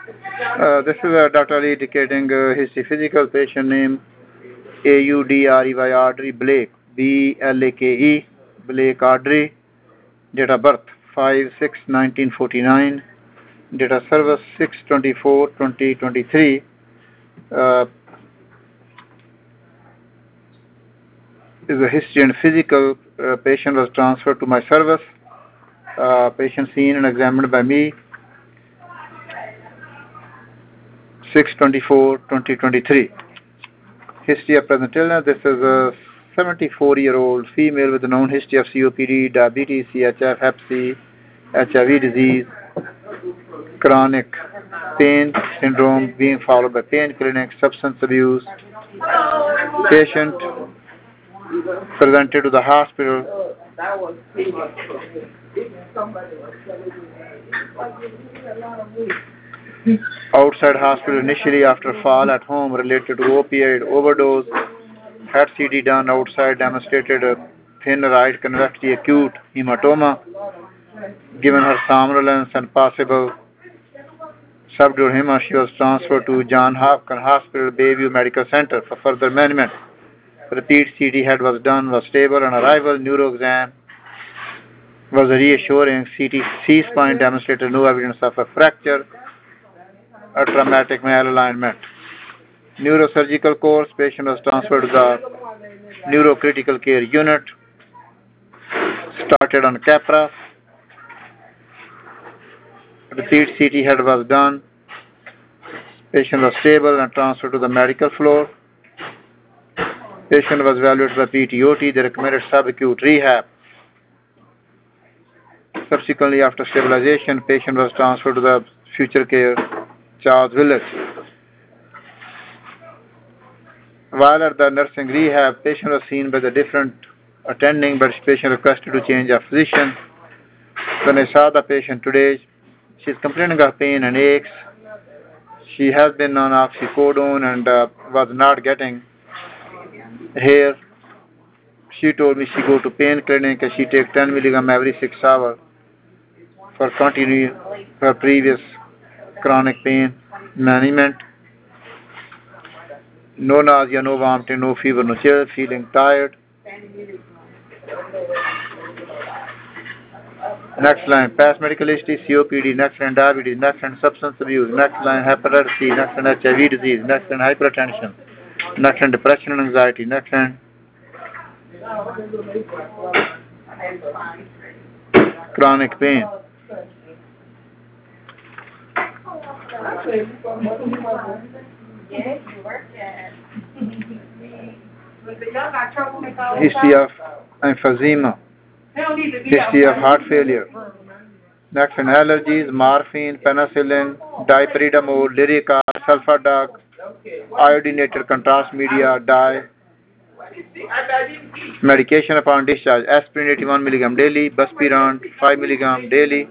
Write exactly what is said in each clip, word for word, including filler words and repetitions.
Uh, this is uh, Doctor Ali indicating uh, history. Physical patient name A U D R E Y Audrey Blake, B L A K E, Blake Audrey. Date of birth five six nineteen forty-nine. Date of service six twenty-four twenty twenty-three. Uh, is a history and physical. Uh, patient was transferred to my service. Uh, patient seen and examined by me six twenty-four twenty twenty-three. History of present illness. This is a seventy-four year old female with a known history of C O P D, diabetes, C H F, Hep C, H I V disease, chronic pain syndrome being followed by pain clinic, substance abuse. Patient presented to the hospital. Outside hospital initially after fall at home related to opioid overdose. Had C T done outside, demonstrated a thin right convexity acute hematoma. Given her somnolence and possible subdural, she was transferred to John Hopkins Hospital, Bayview Medical Center for further management. Repeat C T head was done, was stable on arrival. Neuro exam was reassuring. C T C-spine demonstrated no evidence of a fracture or traumatic malalignment. Neurosurgical course, patient was transferred to the neurocritical care unit. Started on Capra. Repeat C T head was done. Patient was stable and transferred to the medical floor. Patient was evaluated by P T O T. They recommended subacute rehab. Subsequently, after stabilization, patient was transferred to the future care Charles Village. While at the nursing rehab, patient was seen by the different attending, but patient requested to change of physician. When I saw the patient today, she is complaining of pain and aches. She has been on oxycodone and uh, was not getting here. She told me she go to pain clinic and she take ten milligram every six hours for continue her previous chronic pain management. No nausea, no vomiting, no fever, no chill, feeling tired. Next line, past medical history, C O P D, next line, diabetes, next line, substance abuse, next line, hepatitis C, next line, H I V disease, next line, hypertension, next line, depression and anxiety, next line, chronic pain. History of emphysema. History of heart failure. Next one, allergies, morphine, penicillin, dipyridamole, Lyrica, sulfadox, iodinated contrast media, dye. Medication upon discharge, aspirin eighty-one milligram daily, buspirone five milligram daily.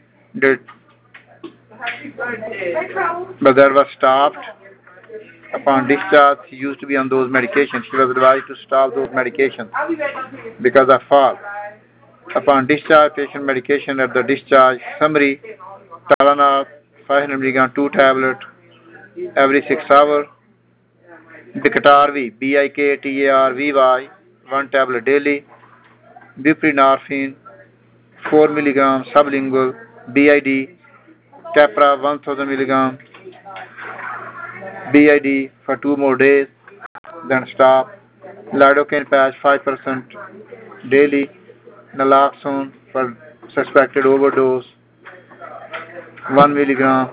But there was stopped upon discharge. She used to be on those medications. She was advised to stop those medications because of fall. Upon discharge, patient medication at the discharge summary, Tylenol five hundred milligram, two tablet every six hours. Biktarvy, B I K T A R V Y, one tablet daily. Buprenorphine, four milligram sublingual, B I D. Capra, one thousand milligram, B I D for two more days, then stop. Lidocaine patch, five percent daily. Naloxone for suspected overdose, one milligram.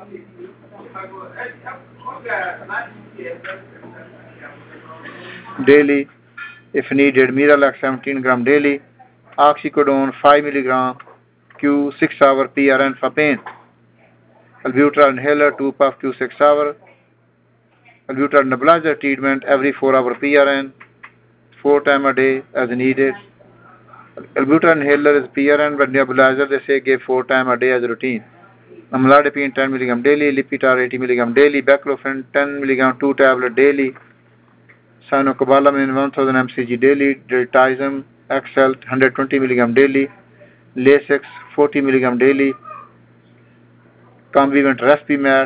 Daily, if needed, Miralax seventeen gram daily, oxycodone five milligram, Q six hour P R N for pain, albuterol inhaler two puff Q six hour, albuterol nebulizer treatment every four hour P R N, four time a day as needed. Albuterol inhaler is P R N, but nebulizer they say give four time a day as routine. Amlodipine ten milligram daily, Lipitor eighty milligram daily, Baclofen ten milligram two tablet daily, Cyanocobalamin one thousand milligrams daily, Diltiazem X L one hundred twenty milligram daily, Lasix forty milligram daily, Convivent Respimat,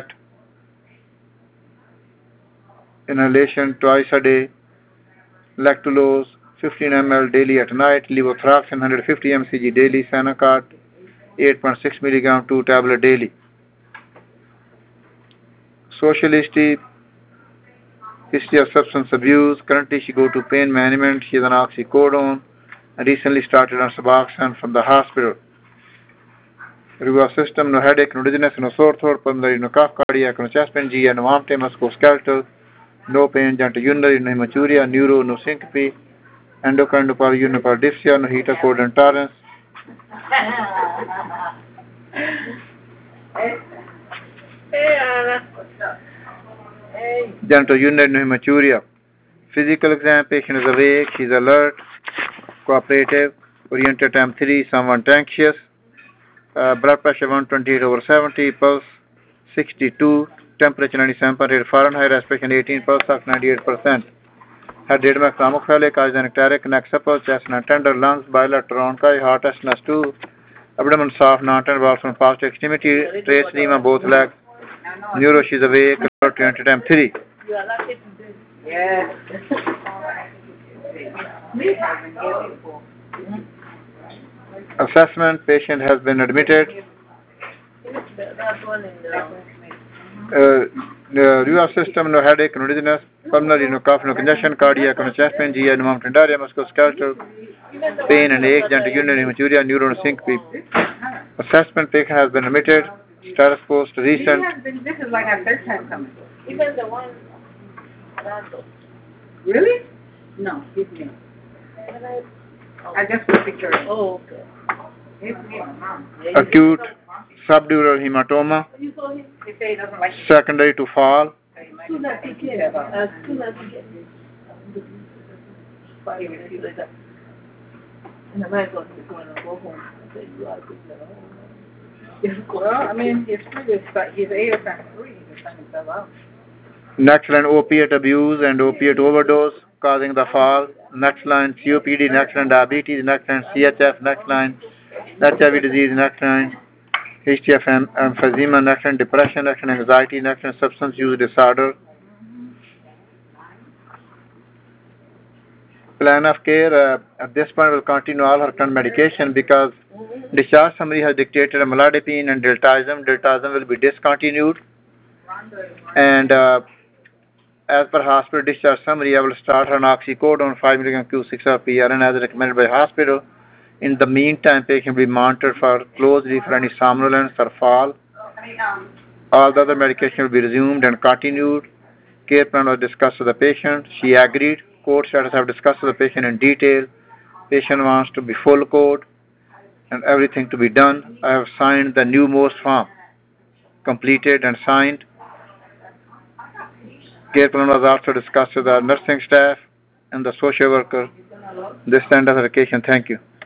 inhalation twice a day, lactulose fifteen milliliters daily at night, levothyroxine one hundred fifty milligrams daily, Sanacart eight point six milligrams two tablet daily. Social history, history of substance abuse. Currently she go to pain management. She is on oxycodone and recently started on Suboxone from the hospital. Nervous system, no headache, no dizziness, no sore throat, pulmonary, no cough, cardiac, no chest pain, G I, no vomiting, musculoskeletal, no pain, genitourinary, no hematuria, neuro, no syncope, endocrine, no polyurinary, no heat of cold intolerance. Genitourinary, no hematuria. Physical exam, patient is awake, she is alert, cooperative, oriented M three, somewhat anxious. Uh, blood pressure one twenty-eight over seventy, pulse sixty-two, temperature ninety-seven point eight Fahrenheit, respiration eighteen, pulse ox ninety-eight percent. Head edema, chromophilic, cardiogenic, neck supple, chest and tender, lungs, bilateral onkai, heart S N S two, abdomen soft, non-tender, balls from past extremity, trace edema, both legs. Neuro, she's awake, oriented M three. Yes. Assessment, patient has been admitted. Uh, nervous system, no headache, no dizziness, pulmonary, no cough, no congestion, cardiac, no chest pain, G I, no vomiting, diarrhea, musculoskeletal, pain and ache, genitourinary, hematuria, neuro, no syncope. Assessment, patient has been admitted. Status post recent. This is like our third time coming. Even the one. Really? No, he's me. I just put a picture. Oh, okay. He's me, mom. Acute subdural hematoma, secondary to fall. Well, I mean, his previous, his A F M three, he's trying to fill out. Next line, opiate abuse and opiate overdose causing the fall. Next line, C O P D. Next line, diabetes. Next line, C H F. Next line, H I V disease. Next line, history of em emphysema. Next line, depression. Next line, anxiety. Next line, substance use disorder. Plan of care, uh, at this point will continue all her current medication because discharge summary has dictated amlodipine and diltiazem. Diltiazem will be discontinued. And uh, as per hospital discharge summary, I will start her on oxycodone five milligrams Q six hour P R N as recommended by hospital. In the meantime, patient will be monitored for closely for any somnolence or fall. All the other medication will be resumed and continued. Care plan was discussed with the patient. She agreed. Code status have discussed with the patient in detail. Patient wants to be full code and everything to be done. I have signed the new most form, completed and signed. Care plan was also discussed with our nursing staff and the social worker. This end of the vacation. Thank you.